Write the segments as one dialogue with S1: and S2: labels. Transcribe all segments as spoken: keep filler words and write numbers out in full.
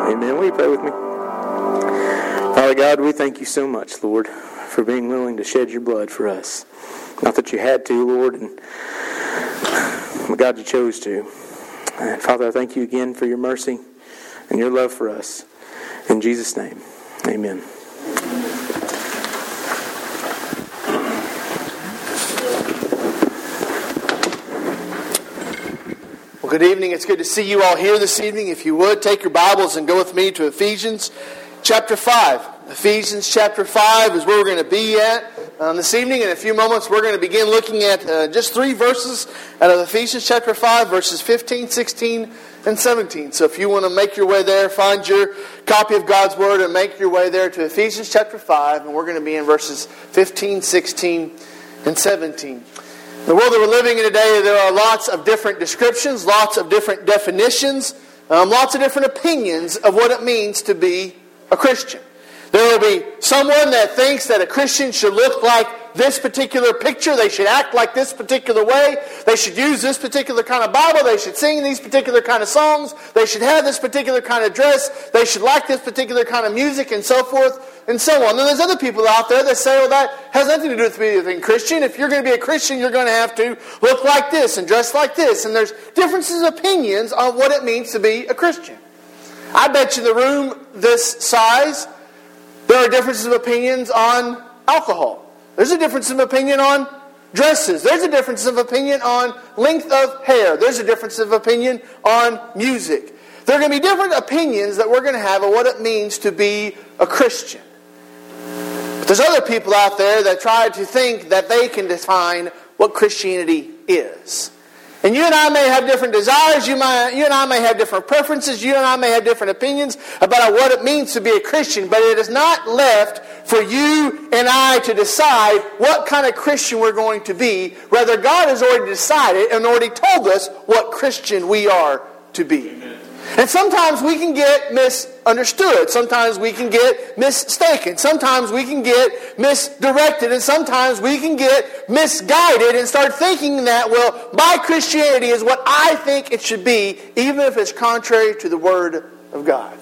S1: Amen. Will you pray with me? Father God, we thank you so much, Lord, for being willing to shed your blood for us. Not that you had to, Lord, and but God, you chose to. And Father, I thank you again for your mercy and your love for us. In Jesus' name, amen.
S2: Well, good evening. It's good to see you all here this evening. If you would, take your Bibles and go with me to Ephesians chapter five. Ephesians chapter five is where we're going to be at um, this evening. In a few moments, we're going to begin looking at uh, just three verses out of Ephesians chapter five, verses fifteen, sixteen, and seventeen. So if you want to make your way there, find your copy of God's Word and make your way there to Ephesians chapter five. And we're going to be in verses fifteen, sixteen, and seventeen. In the world that we're living in today, there are lots of different descriptions, lots of different definitions, um, lots of different opinions of what it means to be a Christian. There will be someone that thinks that a Christian should look like this particular picture. They should act like this particular way. They should use this particular kind of Bible. They should sing these particular kind of songs. They should have this particular kind of dress. They should like this particular kind of music, and so forth and so on. And there's other people out there that say, well, that has nothing to do with being Christian. If you're going to be a Christian, you're going to have to look like this and dress like this. And there's differences of opinions on what it means to be a Christian. I bet you the room this size, there are differences of opinions on alcohol. There's a difference of opinion on dresses. There's a difference of opinion on length of hair. There's a difference of opinion on music. There are going to be different opinions that we're going to have of what it means to be a Christian. But there's other people out there that try to think that they can define what Christianity is. And you and I may have different desires, you, might, you and I may have different preferences, you and I may have different opinions about what it means to be a Christian, but it is not left for you and I to decide what kind of Christian we're going to be. Rather, God has already decided and already told us what Christian we are to be. Amen. And sometimes we can get misunderstood. Sometimes we can get mistaken. Sometimes we can get misdirected. And sometimes we can get misguided and start thinking that, well, my Christianity is what I think it should be, even if it's contrary to the Word of God.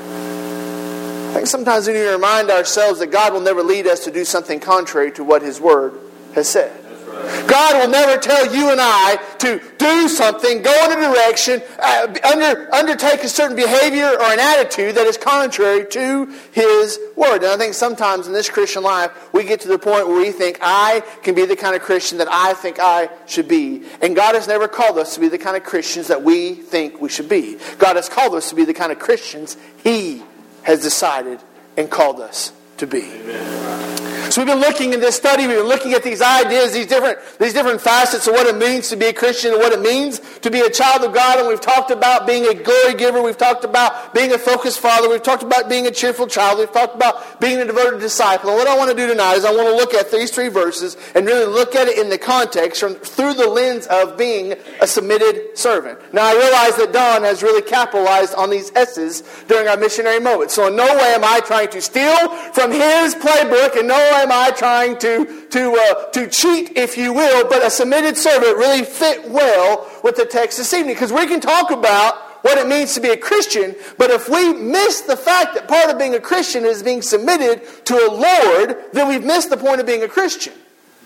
S2: I think sometimes we need to remind ourselves that God will never lead us to do something contrary to what His Word has said. God will never tell you and I to do something, go in a direction, uh, under, undertake a certain behavior or an attitude that is contrary to His Word. And I think sometimes in this Christian life, we get to the point where we think, I can be the kind of Christian that I think I should be. And God has never called us to be the kind of Christians that we think we should be. God has called us to be the kind of Christians He has decided and called us to be. Amen. So we've been looking in this study, we've been looking at these ideas, these different, these different facets of what it means to be a Christian and what it means to be a child of God. And we've talked about being a glory giver. We've talked about being a focused father. We've talked about being a cheerful child. We've talked about being a devoted disciple. And what I want to do tonight is I want to look at these three verses and really look at it in the context from, through the lens of being a submitted servant. Now I realize that Don has really capitalized on these S's during our missionary moment. So in no way am I trying to steal from his playbook, and no way am I trying to to uh, to cheat, if you will, but a submitted servant really fit well with the text this evening, because we can talk about what it means to be a Christian, but if we miss the fact that part of being a Christian is being submitted to a Lord, then we've missed the point of being a Christian.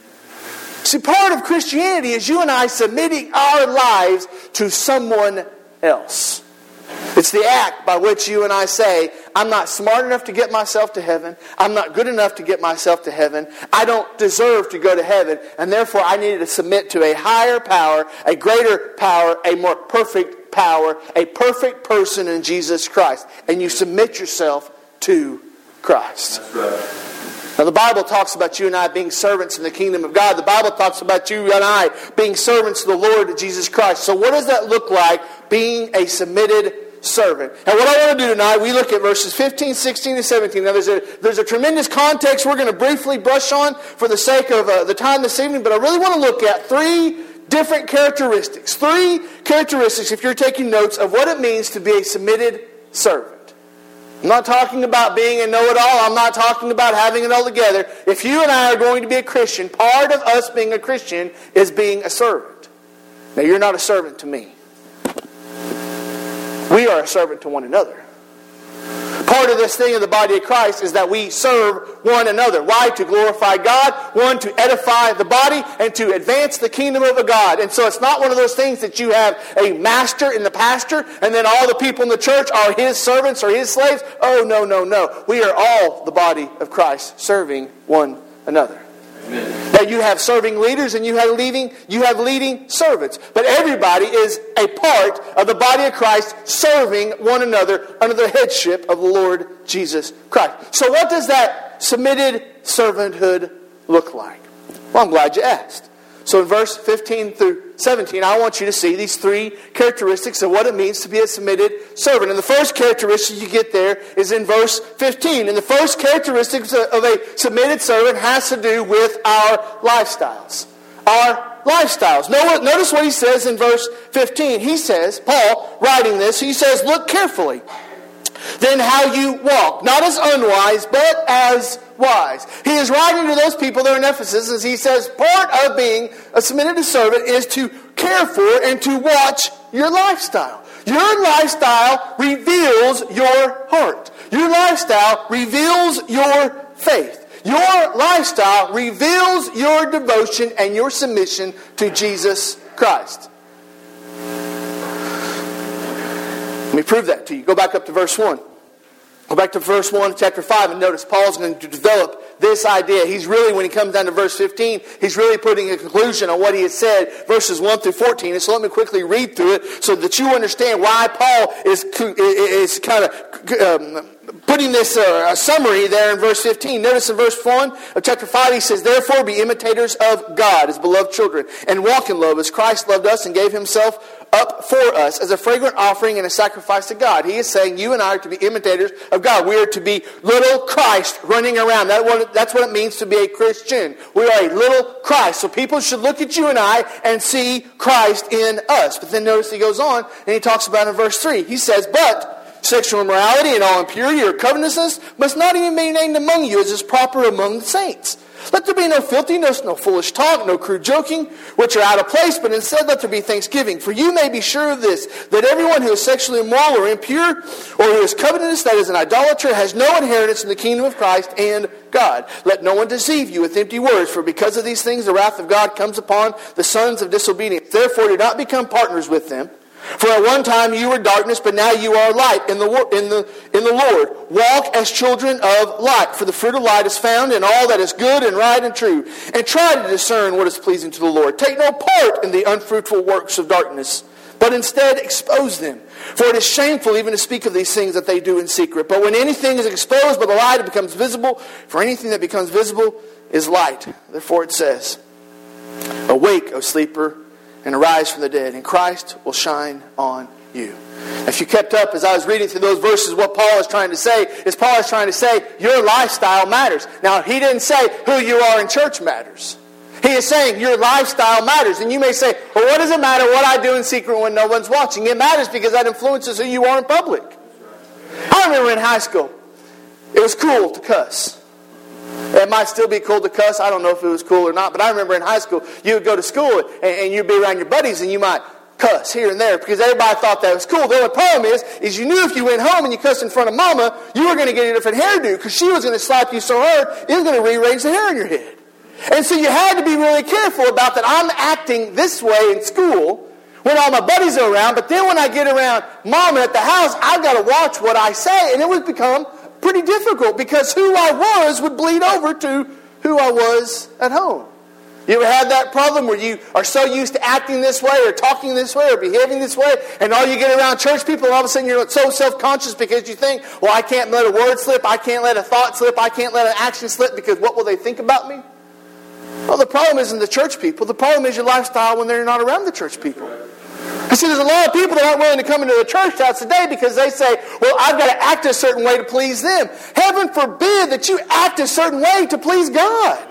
S2: See, part of Christianity is you and I submitting our lives to someone else. It's the act by which you and I say, I'm not smart enough to get myself to heaven. I'm not good enough to get myself to heaven. I don't deserve to go to heaven. And therefore I needed to submit to a higher power, a greater power, a more perfect power, a perfect person in Jesus Christ. And you submit yourself to Christ. That's right. Now the Bible talks about you and I being servants in the kingdom of God. The Bible talks about you and I being servants to the Lord Jesus Christ. So what does that look like, being a submitted servant? And what I want to do tonight, we look at verses fifteen, sixteen, and seventeen. Now there's a, there's a tremendous context we're going to briefly brush on for the sake of uh, the time this evening, but I really want to look at three different characteristics. Three characteristics, if you're taking notes, of what it means to be a submitted servant. I'm not talking about being a know-it-all. I'm not talking about having it all together. If you and I are going to be a Christian, part of us being a Christian is being a servant. Now, you're not a servant to me. We are a servant to one another. Part of this thing of the body of Christ is that we serve one another. Why? To glorify God, one, to edify the body, and to advance the kingdom of a God. And so it's not one of those things that you have a master in the pastor, and then all the people in the church are his servants or his slaves. Oh, no, no, no. We are all the body of Christ, serving one another. Amen. Now you have serving leaders and you have leading, you have leading servants. But everybody is a part of the body of Christ serving one another under the headship of the Lord Jesus Christ. So what does that submitted servanthood look like? Well, I'm glad you asked. So in verse fifteen through seventeen, I want you to see these three characteristics of what it means to be a submitted servant. And the first characteristic you get there is in verse fifteen. And the first characteristic of a submitted servant has to do with our lifestyles. Our lifestyles. Notice what he says in verse fifteen. He says, Paul, writing this, he says, look carefully then how you walk, not as unwise, but as wise. He is writing to those people there in Ephesus as he says, part of being a submitted servant is to care for and to watch your lifestyle. Your lifestyle reveals your heart. Your lifestyle reveals your faith. Your lifestyle reveals your devotion and your submission to Jesus Christ. Let me prove that to you. Go back up to verse one. Go back to verse one of chapter five and notice Paul's going to develop this idea. He's really, when he comes down to verse fifteen, he's really putting a conclusion on what he has said, verses one through fourteen. And so let me quickly read through it so that you understand why Paul is, is kind of um, putting this uh, summary there in verse fifteen. Notice in verse one of chapter five, he says, therefore be imitators of God as beloved children, and walk in love as Christ loved us and gave himself up for us as a fragrant offering and a sacrifice to God. He is saying you and I are to be imitators of God. We are to be little Christ running around. That what, that's what it means to be a Christian. We are a little Christ. So people should look at you and I and see Christ in us. But then notice he goes on and he talks about in verse three. He says, but sexual immorality and all impurity or covetousness must not even be named among you as is proper among the saints. Let there be no filthiness, no foolish talk, no crude joking, which are out of place, but instead let there be thanksgiving. For you may be sure of this, that everyone who is sexually immoral or impure, or who is covetous, that is an idolater, has no inheritance in the kingdom of Christ and God. Let no one deceive you with empty words, for because of these things the wrath of God comes upon the sons of disobedience. Therefore do not become partners with them. For at one time you were darkness, but now you are light in the in the in the Lord. Walk as children of light, for the fruit of light is found in all that is good and right and true. And try to discern what is pleasing to the Lord. Take no part in the unfruitful works of darkness, but instead expose them. For it is shameful even to speak of these things that they do in secret. But when anything is exposed by the light, it becomes visible. For anything that becomes visible is light. Therefore it says, awake, O sleeper, and arise from the dead, and Christ will shine on you. If you kept up as I was reading through those verses, what Paul is trying to say is Paul is trying to say your lifestyle matters. Now, he didn't say who you are in church matters. He is saying your lifestyle matters. And you may say, well, what does it matter what I do in secret when no one's watching? It matters because that influences who you are in public. I remember in high school, it was cool to cuss. It might still be cool to cuss. I don't know if it was cool or not. But I remember in high school, you would go to school and, and you'd be around your buddies and you might cuss here and there because everybody thought that was cool. The only problem is, is you knew if you went home and you cussed in front of Mama, you were going to get a different hairdo because she was going to slap you so hard, it was going to rearrange the hair in your head. And so you had to be really careful about that. I'm acting this way in school when all my buddies are around, but then when I get around Mama at the house, I've got to watch what I say. And it would become pretty difficult because who I was would bleed over to who I was at home. You ever had that problem where you are so used to acting this way or talking this way or behaving this way, and all you get around church people and all of a sudden you're so self-conscious because you think, well, I can't let a word slip, I can't let a thought slip, I can't let an action slip because what will they think about me? Well, the problem isn't the church people. The problem is your lifestyle when they're not around the church people. I see there's a lot of people that aren't willing to come into the church house today because they say, well, I've got to act a certain way to please them. Heaven forbid that you act a certain way to please God.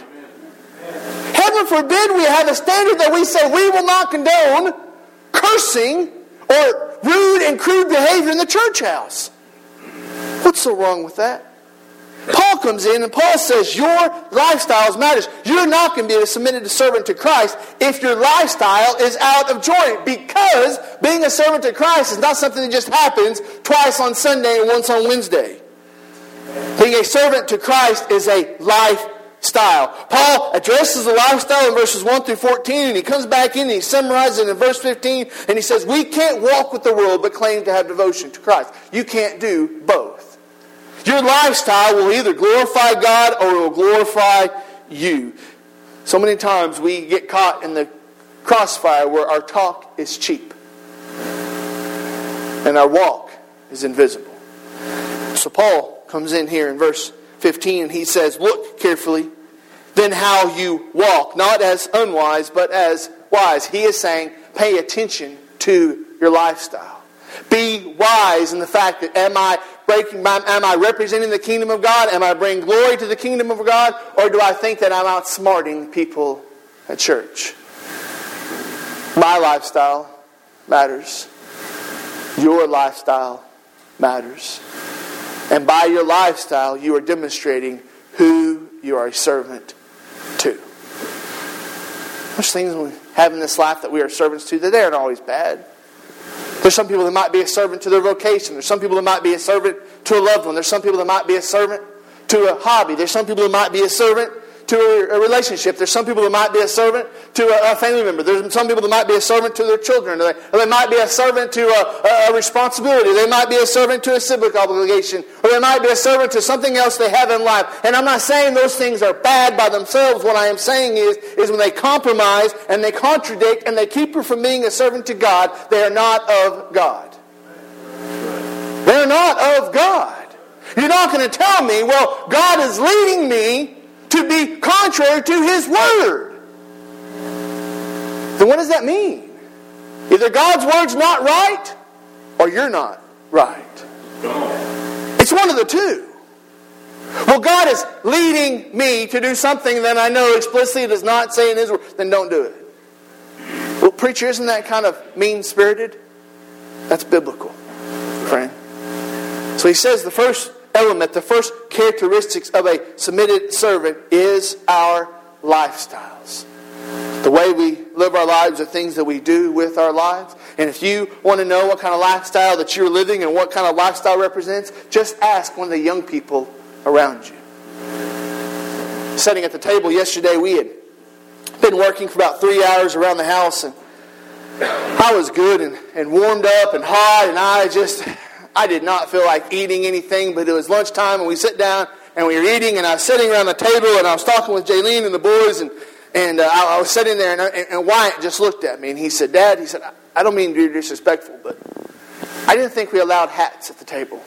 S2: Heaven forbid we have a standard that we say we will not condone cursing or rude and crude behavior in the church house. What's so wrong with that? Paul comes in and Paul says your lifestyle matters. You're not going to be a submitted servant to Christ if your lifestyle is out of joint, because being a servant to Christ is not something that just happens twice on Sunday and once on Wednesday. Being a servant to Christ is a lifestyle. Paul addresses the lifestyle in verses one through fourteen, and he comes back in and he summarizes it in verse fifteen, and he says, we can't walk with the world but claim to have devotion to Christ. You can't do both. Your lifestyle will either glorify God or it will glorify you. So many times we get caught in the crossfire where our talk is cheap and our walk is invisible. So Paul comes in here in verse fifteen and he says, look carefully then how you walk, not as unwise but as wise. He is saying, pay attention to your lifestyle. Be wise in the fact that am I breaking, am I representing the kingdom of God? Am I bringing glory to the kingdom of God? Or do I think that I'm outsmarting people at church? My lifestyle matters. Your lifestyle matters. And by your lifestyle, you are demonstrating who you are a servant to. There's things we have in this life that we are servants to that they aren't always bad. There's some people that might be a servant to their vocation. There's some people that might be a servant to a loved one. There's some people that might be a servant to a hobby. There's some people that might be a servant to a relationship. There's some people that might be a servant to a family member. There's some people that might be a servant to their children. Or they, or they might be a servant to a, a responsibility. They might be a servant to a civic obligation. Or they might be a servant to something else they have in life. And I'm not saying those things are bad by themselves. What I am saying is, is when they compromise and they contradict and they keep you from being a servant to God, they are not of God. They're not of God. You're not going to tell me, well, God is leading me to be contrary to His Word. Then what does that mean? Either God's Word's not right, or you're not right. It's one of the two. Well, God is leading me to do something that I know explicitly does not say in His Word. Then don't do it. Well, preacher, isn't that kind of mean-spirited? That's biblical, friend. So he says the first element, the first characteristics of a submitted servant is our lifestyles. The way we live our lives are things that we do with our lives. And if you want to know what kind of lifestyle that you're living and what kind of lifestyle represents, just ask one of the young people around you. Sitting at the table yesterday, we had been working for about three hours around the house, and I was good and, and warmed up and hot, and I just... I did not feel like eating anything, but it was lunchtime and we sit down and we were eating, and I was sitting around the table and I was talking with Jaylene and the boys, and, and uh, I, I was sitting there, and, and, and Wyatt just looked at me and he said, Dad, he said, I don't mean to be disrespectful, but I didn't think we allowed hats at the table.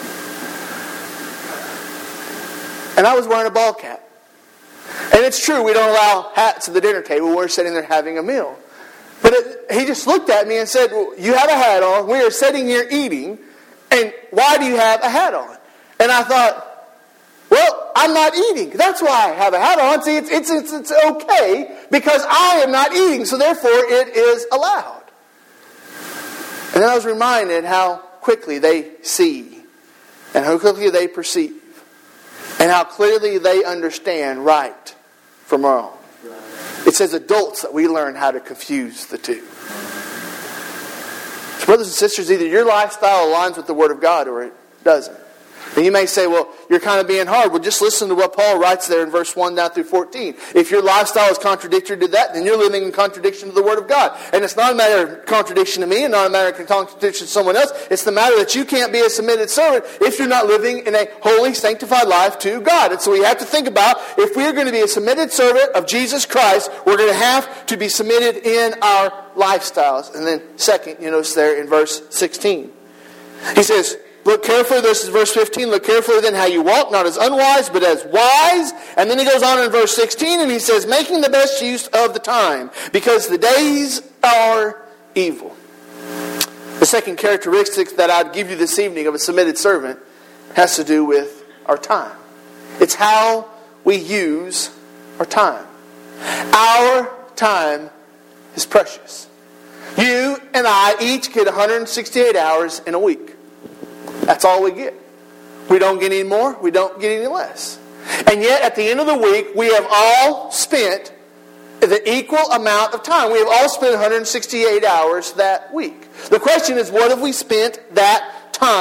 S2: And I was wearing a ball cap. And it's true, we don't allow hats at the dinner table. We're sitting there having a meal. But it, he just looked at me and said, well, you have a hat on, we are sitting here eating, and why do you have a hat on? And I thought, well, I'm not eating. That's why I have a hat on. See, it's, it's, it's, it's okay because I am not eating, so therefore it is allowed. And then I was reminded how quickly they see and how quickly they perceive and how clearly they understand right from wrong. It's as adults that we learn how to confuse the two. Brothers and sisters, either your lifestyle aligns with the Word of God or it doesn't. And you may say, well, you're kind of being hard. Well, just listen to what Paul writes there in verse one down through fourteen. If your lifestyle is contradictory to that, then you're living in contradiction to the Word of God. And it's not a matter of contradiction to me and not a matter of contradiction to someone else. It's the matter that you can't be a submitted servant if you're not living in a holy, sanctified life to God. And so we have to think about, if we are going to be a submitted servant of Jesus Christ, we're going to have to be submitted in our lifestyles. And then second, you notice there in verse sixteen. He says, look carefully, this is verse fifteen, look carefully then how you walk, not as unwise, but as wise. And then he goes on in verse sixteen and he says, making the best use of the time, because the days are evil. The second characteristic that I'd give you this evening of a submitted servant has to do with our time. It's how we use our time. Our time is precious. You and I each get one hundred sixty-eight hours in a week. That's all we get. We don't get any more. We don't get any less. And yet, at the end of the week, we have all spent the equal amount of time. We have all spent one hundred sixty-eight hours that week. The question is, what have we spent that time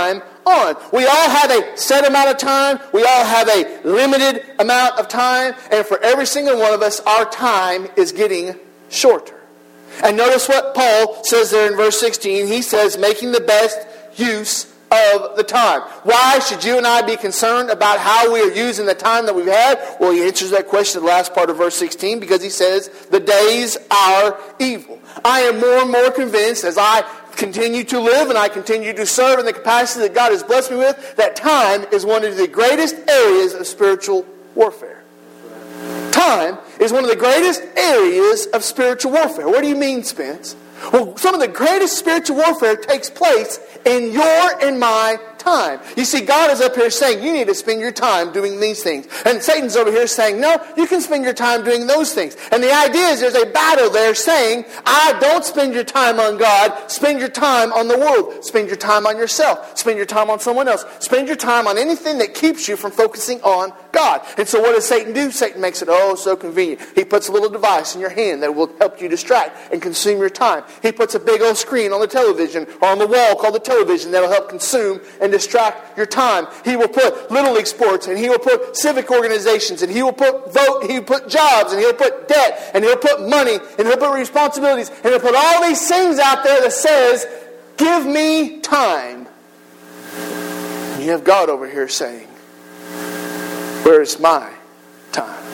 S2: on. We all have a set amount of time. We all have a limited amount of time. And for every single one of us, our time is getting shorter. And notice what Paul says there in verse sixteen. He says, making the best use of the time. Why should you and I be concerned about how we are using the time that we've had? Well, he answers that question in the last part of verse sixteen because he says, the days are evil. I am more and more convinced as I continue to live and I continue to serve in the capacity that God has blessed me with, that time is one of the greatest areas of spiritual warfare. Time is one of the greatest areas of spiritual warfare. What do you mean, Spence? Well, some of the greatest spiritual warfare takes place in your and my time. You see, God is up here saying, you need to spend your time doing these things. And Satan's over here saying, no, you can spend your time doing those things. And the idea is there's a battle there saying, I don't spend your time on God. Spend your time on the world. Spend your time on yourself. Spend your time on someone else. Spend your time on anything that keeps you from focusing on God. And so what does Satan do? Satan makes it oh so convenient. He puts a little device in your hand that will help you distract and consume your time. He puts a big old screen on the television or on the wall called the television that will help consume and distract your time. He will put Little League sports, and he will put civic organizations, and he will put vote, he will put jobs, and he'll put debt, and he'll put money, and he'll put responsibilities, and he'll put all these things out there that says, give me time. And you have God over here saying, where's my time?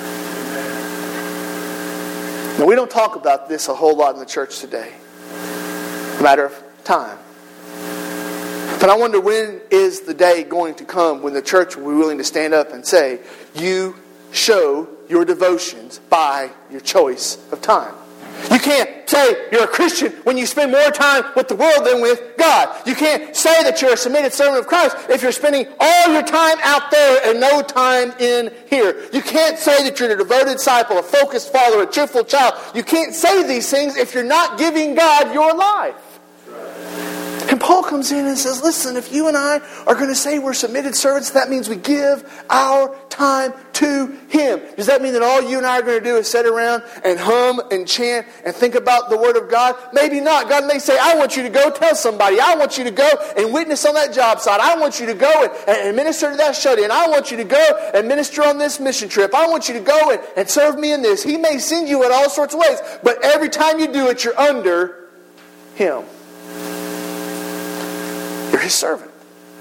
S2: Now, we don't talk about this a whole lot in the church today. A matter of time. But I wonder, when is the day going to come when the church will be willing to stand up and say, you show your devotions by your choice of time. You can't say you're a Christian when you spend more time with the world than with God. You can't say that you're a submitted servant of Christ if you're spending all your time out there and no time in here. You can't say that you're a devoted disciple, a focused follower, a cheerful child. You can't say these things if you're not giving God your life. And Paul comes in and says, listen, if you and I are going to say we're submitted servants, that means we give our time to Him. Does that mean that all you and I are going to do is sit around and hum and chant and think about the Word of God? Maybe not. God may say, I want you to go tell somebody. I want you to go and witness on that job site. I want you to go and, and minister to that shut-in. I want you to go and minister on this mission trip. I want you to go and, and serve me in this. He may send you in all sorts of ways, but every time you do it, you're under Him. You're His servant.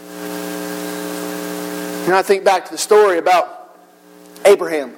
S2: And I think back to the story about Abraham.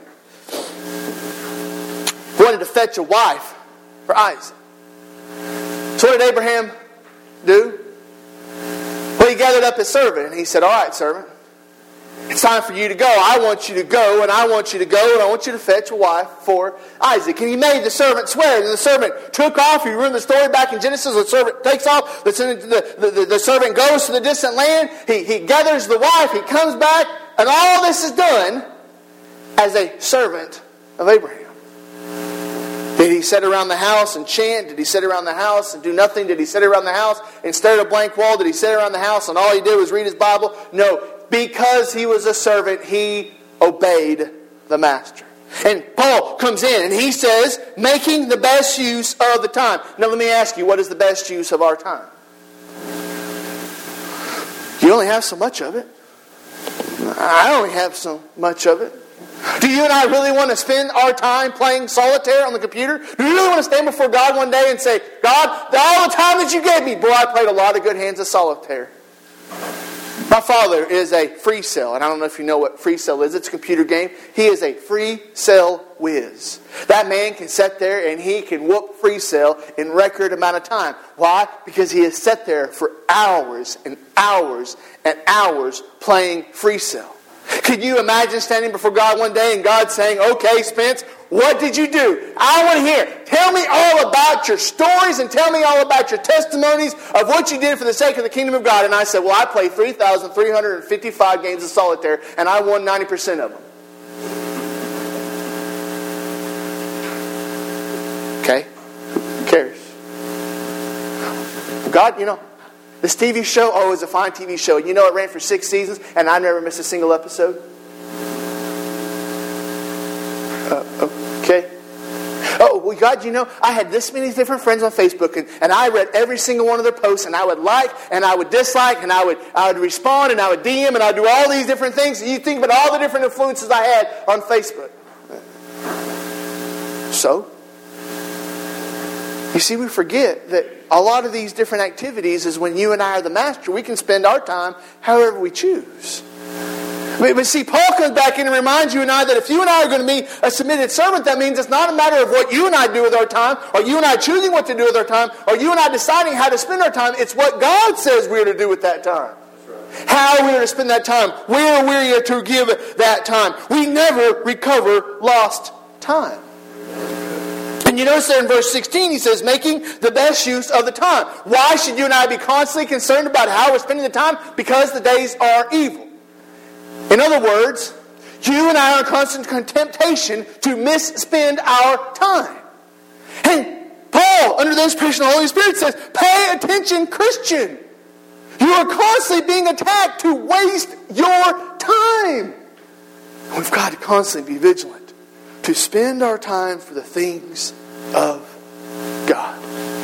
S2: He wanted to fetch a wife for Isaac. So what did Abraham do? Well, he gathered up his servant and he said, all right, servant, it's time for you to go. I want you to go, and I want you to go, and I want you to fetch a wife for Isaac. And he made the servant swear. And the servant took off. You remember the story back in Genesis. The servant takes off. The, the, the, the servant goes to the distant land. He, he gathers the wife. He comes back. And all this is done as a servant of Abraham. Did he sit around the house and chant? Did he sit around the house and do nothing? Did he sit around the house and stare at a blank wall? Did he sit around the house and all he did was read his Bible? No. Because he was a servant, he obeyed the master. And Paul comes in and he says, making the best use of the time. Now let me ask you, what is the best use of our time? You only have so much of it. I only have so much of it. Do you and I really want to spend our time playing solitaire on the computer? Do you really want to stand before God one day and say, God, all the time that you gave me, boy, I played a lot of good hands of solitaire. My father is a free cell, and I don't know if you know what free cell is. It's a computer game. He is a free cell whiz. That man can sit there and he can whoop free cell in record amount of time. Why? Because he has sat there for hours and hours and hours playing free cell. Could you imagine standing before God one day and God saying, okay, Spence, what did you do? I want to hear. Tell me all about your stories and tell me all about your testimonies of what you did for the sake of the kingdom of God. And I said, well, I played three thousand three hundred fifty-five games of solitaire and I won ninety percent of them. Okay? Who cares? God, you know, this T V show, oh, it was a fine T V show. You know, it ran for six seasons and I never missed a single episode. Uh, okay. Oh, well, God, you know, I had this many different friends on Facebook, and, and I read every single one of their posts, and I would like, and I would dislike, and I would I would respond, and I would D M, and I would do all these different things. And you think about all the different influences I had on Facebook. So, you see, we forget that a lot of these different activities is when you and I are the master. We can spend our time however we choose. But see, Paul comes back in and reminds you and I that if you and I are going to be a submitted servant, that means it's not a matter of what you and I do with our time, or you and I choosing what to do with our time, or you and I deciding how to spend our time. It's what God says we are to do with that time. Right. How we are to spend that time. Where we are to give that time. We never recover lost time. And you notice that in verse sixteen, he says, making the best use of the time. Why should you and I be constantly concerned about how we're spending the time? Because the days are evil. In other words, you and I are in constant temptation to misspend our time. And Paul, under the inspiration of the Holy Spirit, says, pay attention, Christian. You are constantly being attacked to waste your time. We've got to constantly be vigilant to spend our time for the things of God.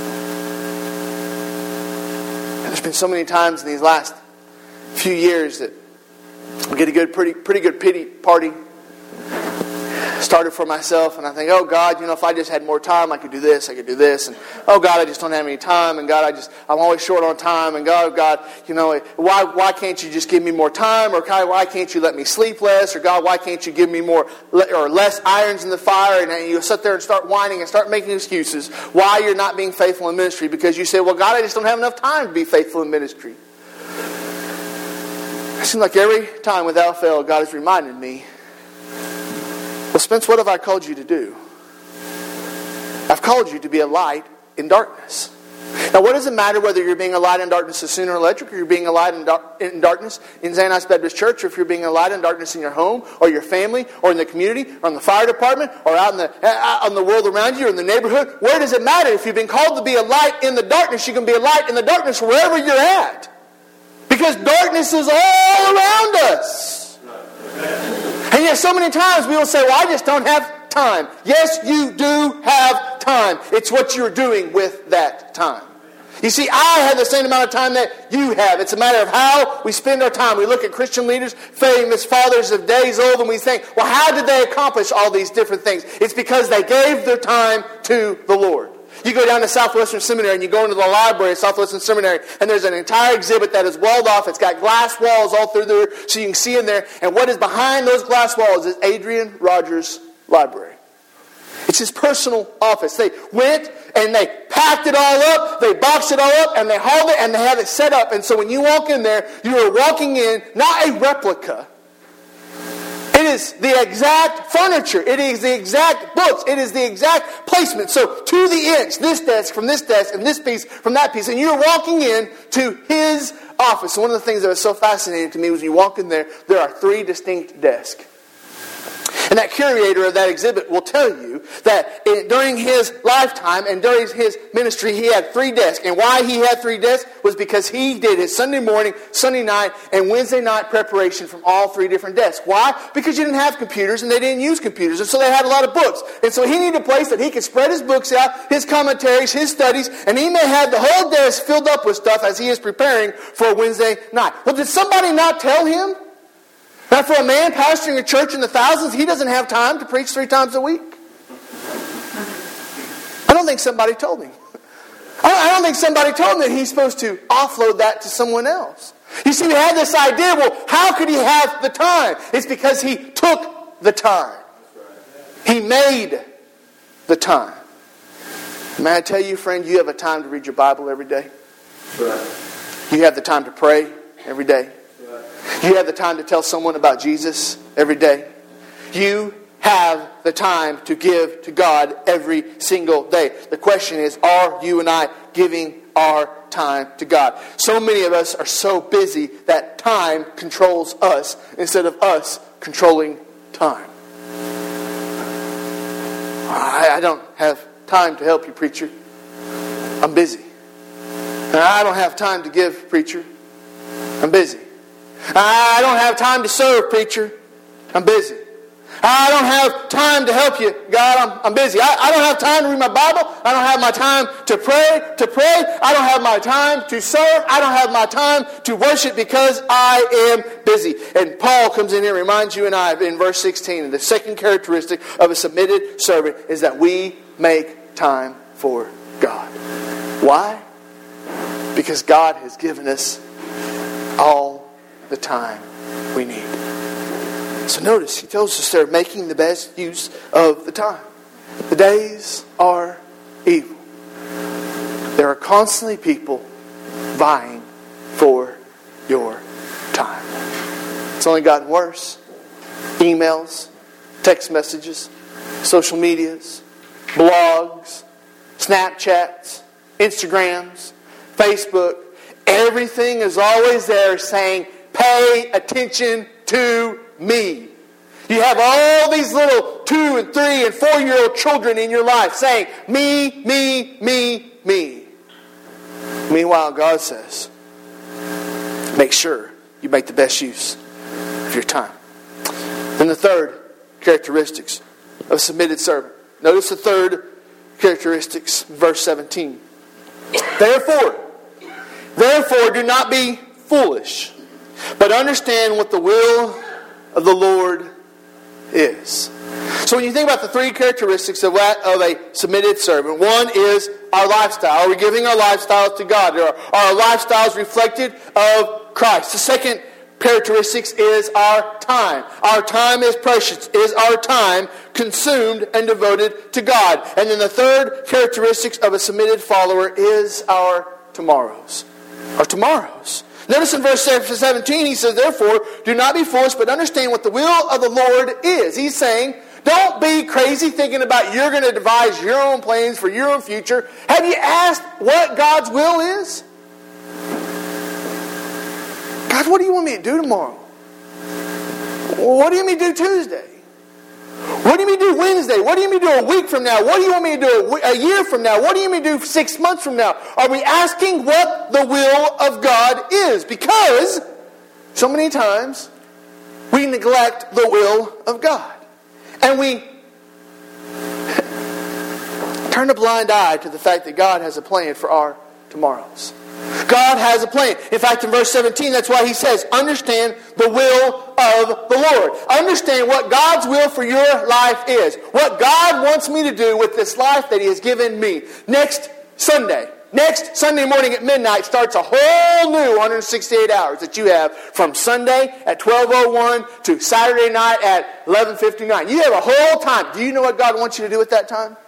S2: And there's been so many times in these last few years that we get a good, pretty, pretty good pity party. Started for myself, and I think, oh God, you know, if I just had more time, I could do this, I could do this, and oh God, I just don't have any time, and God, I just, I'm always short on time, and God, God, you know, why, why can't you just give me more time, or God, why can't you let me sleep less, or God, why can't you give me more, or less irons in the fire, and you sit there and start whining and start making excuses why you're not being faithful in ministry, because you say, well God, I just don't have enough time to be faithful in ministry. It seems like every time without fail, God has reminded me, well, Spence, what have I called you to do? I've called you to be a light in darkness. Now, what does it matter whether you're being a light in darkness at Sooner Electric, or you're being a light in, dar- in darkness in Xanos Baptist Church, or if you're being a light in darkness in your home, or your family, or in the community, or in the fire department, or out in the out in the world around you, or in the neighborhood? Where does it matter? If you've been called to be a light in the darkness, you can be a light in the darkness wherever you're at. Because darkness is all around us. And yet so many times we will say, well, I just don't have time. Yes, you do have time. It's what you're doing with that time. You see, I have the same amount of time that you have. It's a matter of how we spend our time. We look at Christian leaders, famous fathers of days old, and we think, well, how did they accomplish all these different things? It's because they gave their time to the Lord. You go down to Southwestern Seminary and you go into the library at Southwestern Seminary, and there's an entire exhibit that is walled off. It's got glass walls all through there so you can see in there. And what is behind those glass walls is Adrian Rogers' library. It's his personal office. They went and they packed it all up, they boxed it all up, and they hauled it and they had it set up. And so when you walk in there, you are walking in not a replica. It is the exact furniture. It is the exact books. It is the exact placement. So to the inch, this desk from this desk and this piece from that piece. And you're walking in to his office. So one of the things that was so fascinating to me was when you walk in there, there are three distinct desks. And that curator of that exhibit will tell you that in, during his lifetime and during his ministry, he had three desks. And why he had three desks was because he did his Sunday morning, Sunday night, and Wednesday night preparation from all three different desks. Why? Because you didn't have computers and they didn't use computers. And so they had a lot of books. And so he needed a place that he could spread his books out, his commentaries, his studies, and he may have the whole desk filled up with stuff as he is preparing for a Wednesday night. Well, did somebody not tell him? Now, for a man pastoring a church in the thousands, he doesn't have time to preach three times a week. I don't think somebody told him. I don't think somebody told him that he's supposed to offload that to someone else. You see, we had this idea, well, how could he have the time? It's because he took the time. He made the time. May I tell you, friend, you have a time to read your Bible every day. You have the time to pray every day. You have the time to tell someone about Jesus every day. You have the time to give to God every single day. The question is, are you and I giving our time to God? So many of us are so busy that time controls us instead of us controlling time. I don't have time to help you, preacher. I'm busy. I don't have time to give, preacher. I'm busy. I don't have time to serve, preacher. I'm busy. I don't have time to help you, God. I'm, I'm busy. I, I don't have time to read my Bible. I don't have my time to pray, to pray. I don't have my time to serve. I don't have my time to worship because I am busy. And Paul comes in here and reminds you and I in verse sixteen, the second characteristic of a submitted servant is that we make time for God. Why? Because God has given us all the time we need. So notice, he tells us they're making the best use of the time. The days are evil. There are constantly people vying for your time. It's only gotten worse. Emails, text messages, social medias, blogs, Snapchats, Instagrams, Facebook. Everything is always there saying, pay attention to me. You have all these little two and three and four year old children in your life saying, me, me, me, me. Meanwhile, God says, make sure you make the best use of your time. And the third characteristics of a submitted servant. Notice the third characteristics, verse seventeen. Therefore, therefore do not be foolish, but understand what the will of the Lord is. So when you think about the three characteristics of of a submitted servant, one is our lifestyle. Are we giving our lifestyles to God? Are our lifestyles reflected of Christ? The second characteristics is our time. Our time is precious. Is our time consumed and devoted to God? And then the third characteristics of a submitted follower is our tomorrows. Our tomorrows. Notice in verse seventeen, he says, therefore, do not be foolish, but understand what the will of the Lord is. He's saying, don't be crazy thinking about you're going to devise your own plans for your own future. Have you asked what God's will is? God, what do you want me to do tomorrow? What do you want me to do Tuesday? What do you want me to do Wednesday? What do you want me to do a week from now? What do you want me to do a year from now? What do you want me to do six months from now? Are we asking what the will of God is? Because so many times we neglect the will of God. And we turn a blind eye to the fact that God has a plan for our tomorrows. God has a plan. In fact, in verse seventeen, that's why he says, understand the will of the Lord. Understand what God's will for your life is. What God wants me to do with this life that he has given me. Next Sunday, next Sunday morning at midnight starts a whole new one hundred sixty-eight hours that you have from Sunday at twelve oh one to Saturday night at eleven fifty-nine. You have a whole time. Do you know what God wants you to do with that time?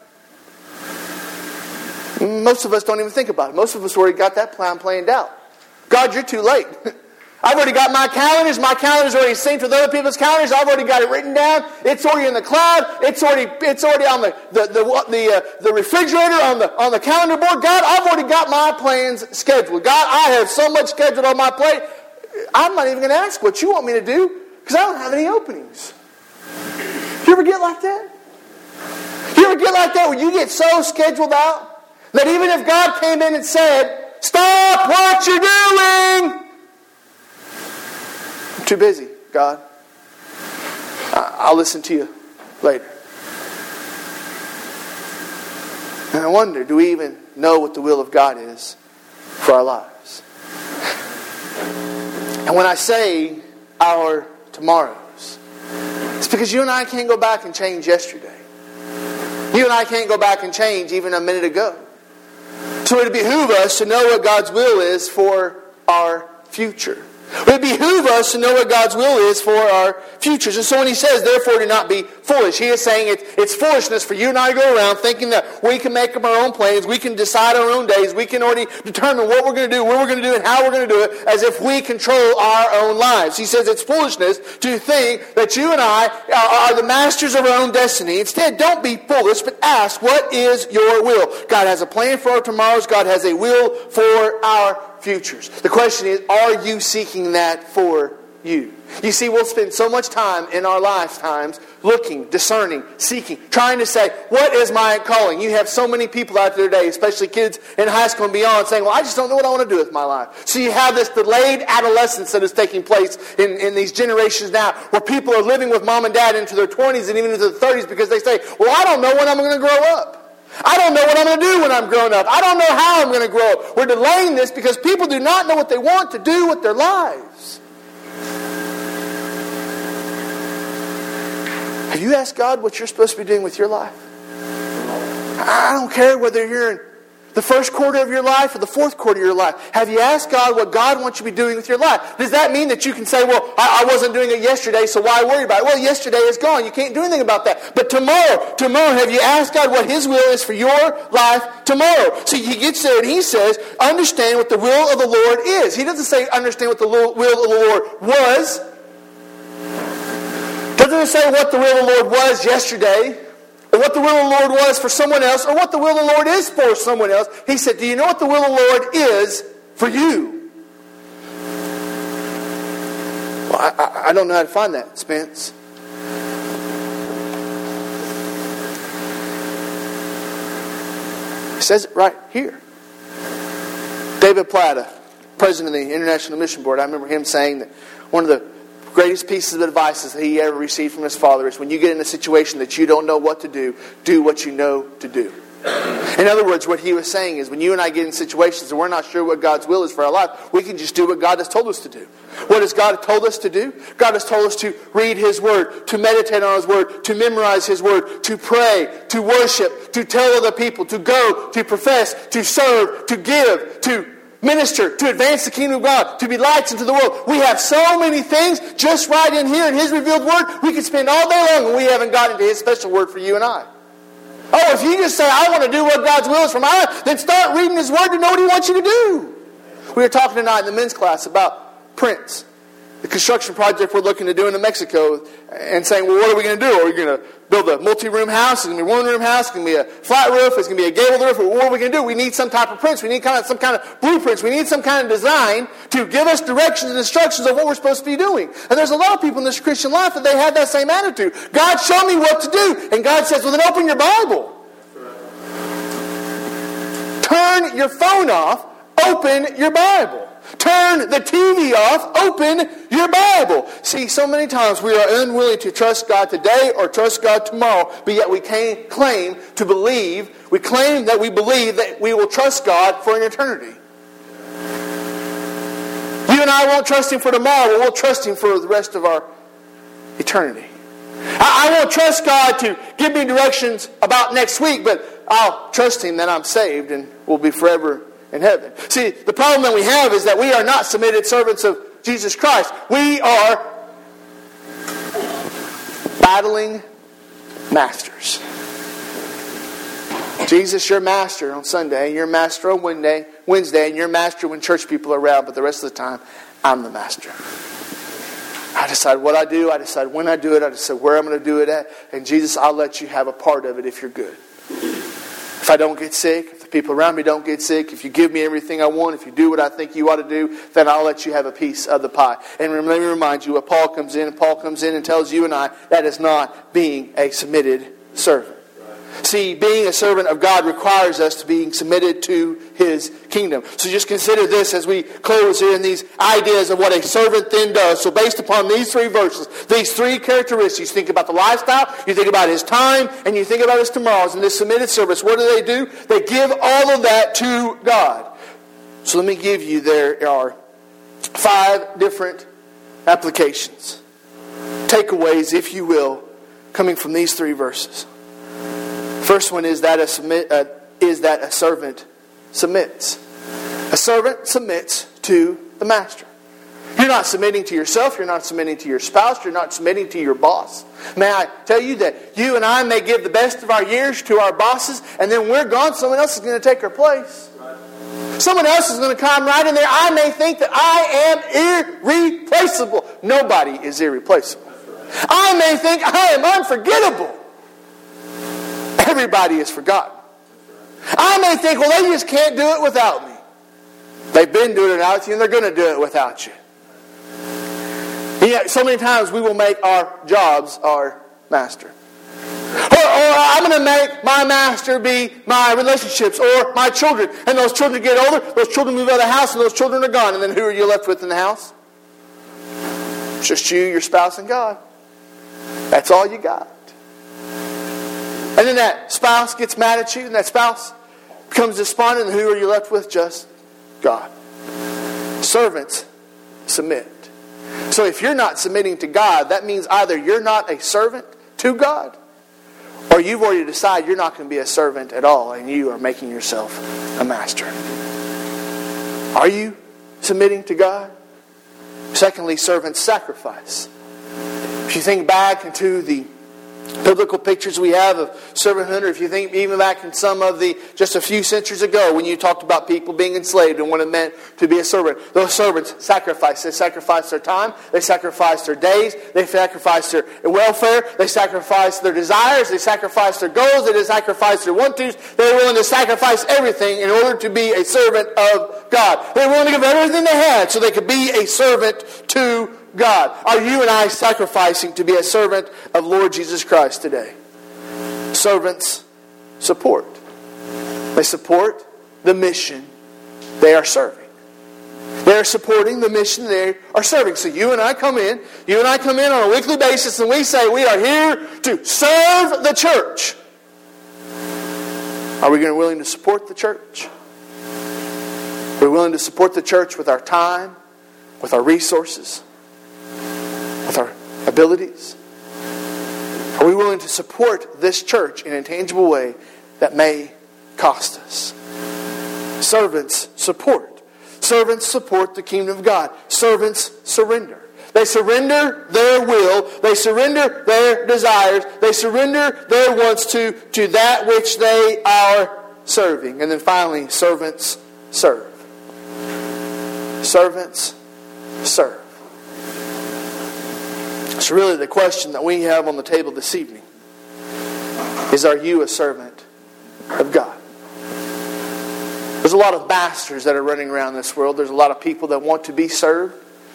S2: Most of us don't even think about it. Most of us already got that plan planned out. God, you're too late. I've already got my calendars. My calendar's already synced with other people's calendars. I've already got it written down. It's already in the cloud. It's already it's already on the the the the, uh, the refrigerator on the on the calendar board. God, I've already got my plans scheduled. God, I have so much scheduled on my plate. I'm not even going to ask what you want me to do because I don't have any openings. You ever get like that? You ever get like that where you get so scheduled out that even if God came in and said, stop what you're doing, I'm too busy, God. I'll listen to you later. And I wonder, do we even know what the will of God is for our lives? And when I say our tomorrows, it's because you and I can't go back and change yesterday. You and I can't go back and change even a minute ago. So it would behoove us to know what God's will is for our future. It would behoove us to know what God's will is for our futures. And so when he says, therefore do not be foolish, he is saying it, it's foolishness for you and I to go around thinking that we can make up our own plans, we can decide our own days, we can already determine what we're going to do, where we're going to do it, how we're going to do it, as if we control our own lives. He says it's foolishness to think that you and I are the masters of our own destiny. Instead, don't be foolish, but ask, what is your will? God has a plan for our tomorrows. God has a will for our futures. The question is, are you seeking that for you? You see, we'll spend so much time in our lifetimes looking, discerning, seeking, trying to say, what is my calling? You have so many people out there today, especially kids in high school and beyond, saying, well, I just don't know what I want to do with my life. So you have this delayed adolescence that is taking place in, in these generations now, where people are living with mom and dad into their twenties and even into their thirties because they say, well, I don't know when I'm going to grow up. I don't know what I'm going to do when I'm grown up. I don't know how I'm going to grow up. We're delaying this because people do not know what they want to do with their lives. Have you asked God what you're supposed to be doing with your life? I don't care whether you're in the first quarter of your life or the fourth quarter of your life. Have you asked God what God wants you to be doing with your life? Does that mean that you can say, well, I, I wasn't doing it yesterday, so why worry about it? Well, yesterday is gone. You can't do anything about that. But tomorrow, tomorrow, have you asked God what His will is for your life tomorrow? See, He gets there and He says, understand what the will of the Lord is. He doesn't say understand what the will of the Lord was. Doesn't say what the will of the Lord was yesterday, or what the will of the Lord was for someone else, or what the will of the Lord is for someone else. He said, do you know what the will of the Lord is for you? Well, I, I, I don't know how to find that, Spence. He says it right here. David Plata, president of the International Mission Board, I remember him saying that one of the greatest pieces of advice that he ever received from his father is when you get in a situation that you don't know what to do, do what you know to do. In other words, what he was saying is when you and I get in situations and we're not sure what God's will is for our life, we can just do what God has told us to do. What has God told us to do? God has told us to read His Word, to meditate on His Word, to memorize His Word, to pray, to worship, to tell other people, to go, to profess, to serve, to give, to minister, to advance the kingdom of God, to be lights into the world. We have so many things just right in here in His revealed Word. We could spend all day long and we haven't gotten to His special Word for you and I. Oh, if you just say, I want to do what God's will is for my life, then start reading His Word to know what He wants you to do. We were talking tonight in the men's class about Prince, the construction project we're looking to do in New Mexico, and saying, well, what are we going to do? Are we going to build a multi-room house? It's going to be a one-room house. It's going to be a flat roof. It's going to be a gabled roof. What are we going to do? We need some type of prints. We need kind of some kind of blueprints. We need some kind of design to give us directions and instructions of what we're supposed to be doing. And there's a lot of people in this Christian life that they have that same attitude. God, show me what to do. And God says, well, then open your Bible. Turn your phone off. Open your Bible. Turn the T V off. Open your Bible. See, so many times we are unwilling to trust God today or trust God tomorrow, but yet we can't claim to believe. We claim that we believe that we will trust God for an eternity. You and I won't trust Him for tomorrow, but we'll trust Him for the rest of our eternity. I, I won't trust God to give me directions about next week, but I'll trust Him that I'm saved and will be forever in heaven. See, the problem that we have is that we are not submitted servants of Jesus Christ. We are battling masters. Jesus, you're master on Sunday, and you're master on Wednesday, Wednesday, and you're master when church people are around, but the rest of the time, I'm the master. I decide what I do, I decide when I do it, I decide where I'm going to do it at, and Jesus, I'll let you have a part of it if you're good. If I don't get sick, if the people around me don't get sick, if you give me everything I want, if you do what I think you ought to do, then I'll let you have a piece of the pie. And let me remind you what Paul comes in, and Paul comes in and tells you and I that is not being a submitted servant. See, being a servant of God requires us to be submitted to His kingdom. So just consider this as we close here in these ideas of what a servant then does. So based upon these three verses, these three characteristics, think about the lifestyle, you think about his time, and you think about his tomorrows. And this submitted service, what do they do? They give all of that to God. So let me give you, there are five different applications, takeaways, if you will, coming from these three verses. First one is that a submit uh, is that a servant submits. A servant submits to the master. You're not submitting to yourself. You're not submitting to your spouse. You're not submitting to your boss. May I tell you that you and I may give the best of our years to our bosses, and then we're gone. Someone else is going to take our place. Someone else is going to come right in there. I may think that I am irreplaceable. Nobody is irreplaceable. I may think I am unforgettable. Everybody is forgotten. I may think, well, they just can't do it without me. They've been doing it without you, and they're going to do it without you. You yet, so many times we will make our jobs our master. Or, or I'm going to make my master be my relationships or my children. And those children get older, those children move out of the house, and those children are gone. And then who are you left with in the house? It's just you, your spouse, and God. That's all you got. And then that spouse gets mad at you, and that spouse becomes despondent, and who are you left with? Just God. Servants, submit. So if you're not submitting to God, that means either you're not a servant to God, or you've already decided you're not going to be a servant at all, and you are making yourself a master. Are you submitting to God? Secondly, servants sacrifice. If you think back into the biblical pictures we have of servanthood, or if you think even back in some of the, just a few centuries ago, when you talked about people being enslaved and what it meant to be a servant, those servants sacrificed. They sacrificed their time, they sacrificed their days, they sacrificed their welfare, they sacrificed their desires, they sacrificed their goals, they sacrificed their want-tos. They were willing to sacrifice everything in order to be a servant of God. They were willing to give everything they had so they could be a servant to God. Are you and I sacrificing to be a servant of Lord Jesus Christ today? Servants support. They support the mission they are serving. They are supporting the mission they are serving. So you and I come in, you and I come in on a weekly basis, and we say we are here to serve the church. Are we going to be willing to support the church? We're willing to support the church with our time, with our resources, with our abilities? Are we willing to support this church in a tangible way that may cost us? Servants support. Servants support the kingdom of God. Servants surrender. They surrender their will. They surrender their desires. They surrender their wants to, to that which they are serving. And then finally, servants serve. Servants serve. So really the question that we have on the table this evening is, are you a servant of God? There's a lot of masters that are running around this world. There's a lot of people that want to be served.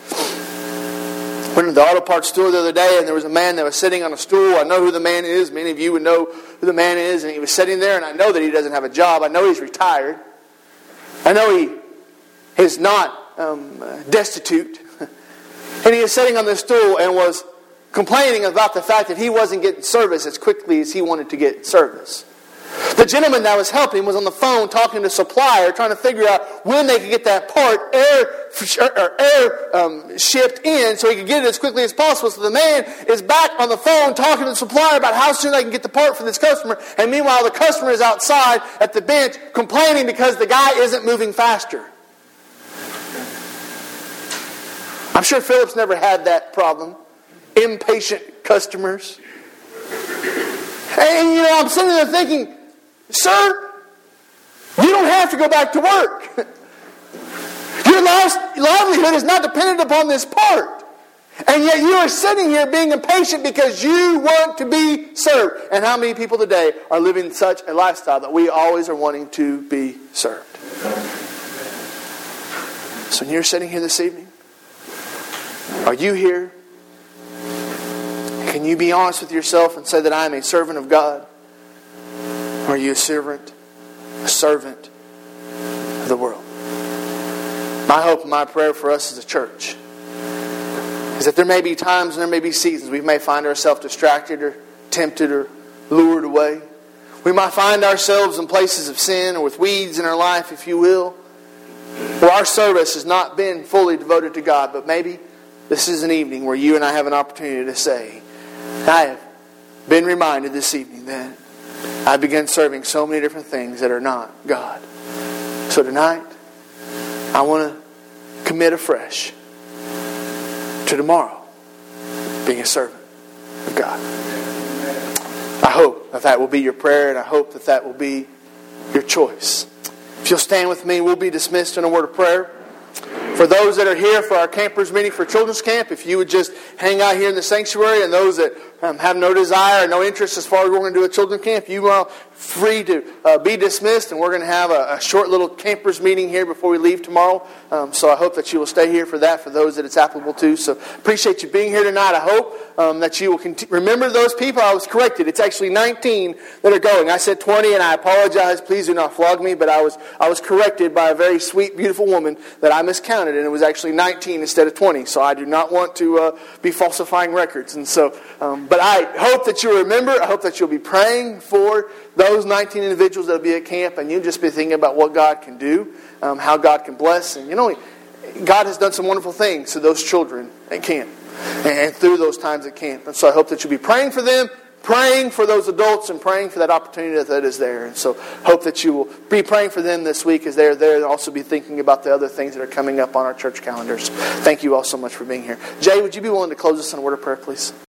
S2: I went to the auto parts store the other day, and there was a man that was sitting on a stool. I know who the man is. Many of you would know who the man is. And he was sitting there, and I know that he doesn't have a job. I know he's retired. I know he is not um, destitute. And he was sitting on this stool and was complaining about the fact that he wasn't getting service as quickly as he wanted to get service. The gentleman that was helping him was on the phone talking to a supplier, trying to figure out when they could get that part air, or air um, shipped in so he could get it as quickly as possible. So the man is back on the phone talking to the supplier about how soon they can get the part for this customer. And meanwhile, the customer is outside at the bench complaining because the guy isn't moving faster. I'm sure Philip's never had that problem. Impatient customers. And, you know, I'm sitting there thinking, sir, you don't have to go back to work. Your livelihood is not dependent upon this part. And yet you are sitting here being impatient because you want to be served. And how many people today are living such a lifestyle that we always are wanting to be served? So when you're sitting here this evening, are you here? Can you be honest with yourself and say that I am a servant of God? Or are you a servant, a servant of the world? My hope and my prayer for us as a church is that there may be times and there may be seasons we may find ourselves distracted or tempted or lured away. We might find ourselves in places of sin or with weeds in our life, if you will, where our service has not been fully devoted to God. But maybe this is an evening where you and I have an opportunity to say, I have been reminded this evening that I began serving so many different things that are not God. So tonight, I want to commit afresh to tomorrow being a servant of God. I hope that that will be your prayer, and I hope that that will be your choice. If you'll stand with me, we'll be dismissed in a word of prayer. For those that are here for our campers meeting for Children's Camp, if you would just hang out here in the sanctuary, and those that um, have no desire or no interest as far as we're going to do a Children's Camp, you are free to uh, be dismissed, and we're going to have a, a short little campers meeting here before we leave tomorrow. Um, so I hope that you will stay here for that, for those that it's applicable to. So appreciate you being here tonight. I hope um, that you will conti- remember those people. I was corrected. It's actually nineteen that are going. I said twenty, and I apologize. Please do not flog me, but I was I was corrected by a very sweet, beautiful woman that I miscounted, and it was actually nineteen instead of twenty. So I do not want to uh, be falsifying records. And so, um, but I hope that you'll remember. I hope that you'll be praying for those nineteen individuals that will be at camp, and you'll just be thinking about what God can do, um, how God can bless. And you know, God has done some wonderful things to those children at camp and through those times at camp. And so I hope that you'll be praying for them, praying for those adults, and praying for that opportunity that is there. And so hope that you will be praying for them this week as they're there, and also be thinking about the other things that are coming up on our church calendars. Thank you all so much for being here. Jay, would you be willing to close us in a word of prayer, please?